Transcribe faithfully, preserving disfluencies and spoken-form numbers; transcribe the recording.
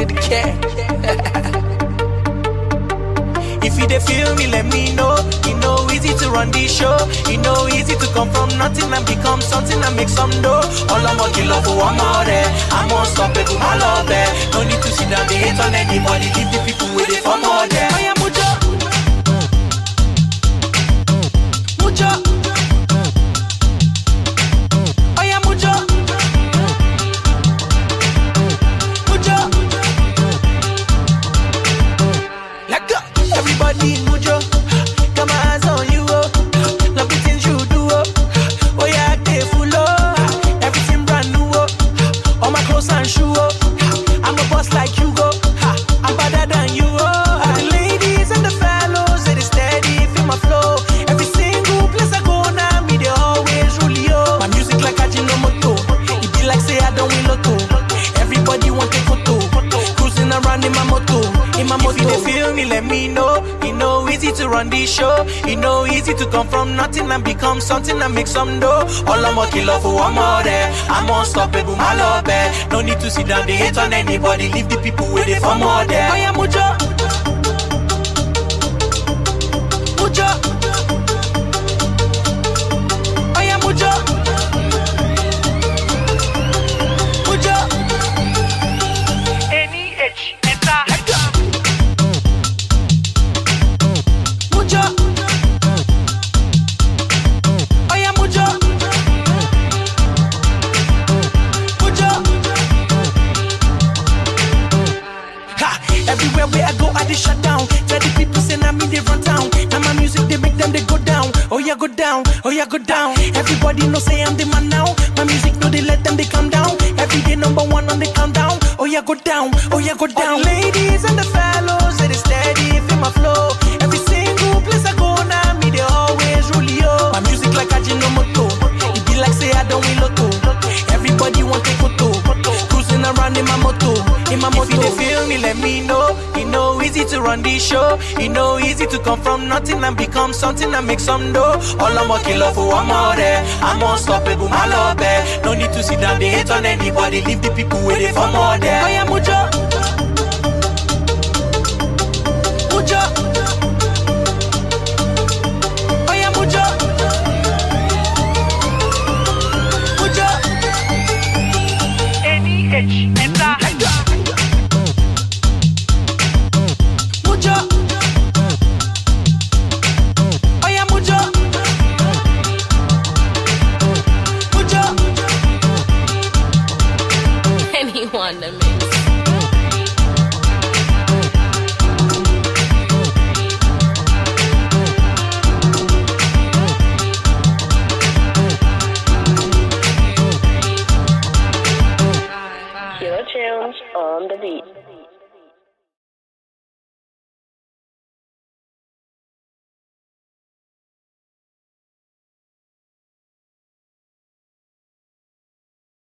to the cat. If you dey feel me, let me know. You know easy to run this show. You know easy to come from nothing and become something and make some dough. All I'm working love for one more day. I'm unstoppable, my love there. No need to sit down, they hate on anybody. Leave the people with it for more there. I am Mujo. Mujo. I am Mujo. Mujo. Let go. Everybody in Mujo, got my eyes on you, oh. Love the things you do, oh. Oh yeah, they full, oh. Everything brand new, oh. All my clothes and shoes, oh. I'm a boss like you, go. I'm better than you, oh. The ladies and the fellows, they steady, feel my flow. Every single place I go now, me they always rule, yo. My music like a Ajinomoto. It be like say I don't win lotto. Everybody want take photo. Cruising around in my moto. In my moto. If you dey feel me, let me know. You know easy to run this show. You know easy to come from nothing and become something and make some dough. All I'm working love for one more day. I'm unstoppable, my love there. No need to sit down, they hate on anybody. Leave the people with it for more there. I am Mujo. Mujo. I am Mujo. Mujo. N E H, enter. Mujo. I am Mujo. Mujo. Ha! Everywhere where I go, I dey shut down. Tell the people say now me they run town. Now my music they make them they go down. Oh yeah, go down. Oh yeah, go down. Everybody know say I'm the man now. My music no they let them they come down. Every day number one on the countdown. Oh yeah, go down. Oh yeah, go down. All the ladies and the fellows they steady feel my flow. Every single place I go now, me they always rule yo. My music like Ajinomoto. It be like say I don't win lotto. Everybody want take photo. Cruising around in my moto. In my moto. If you dey feel me, let me know. You know easy to run this show. You know easy to come from nothing and become something and make some dough. All I'm working love for one more day. I'm unstoppable, my love there. No need to sit down, they hate on anybody. Leave the people with it for more there. I am Mujo. Mujo. I am Mujo. Mujo. N E H, enter. Mujo. I am Mujo. Mujo. Anyone to mix. Killer Tunes on the beat.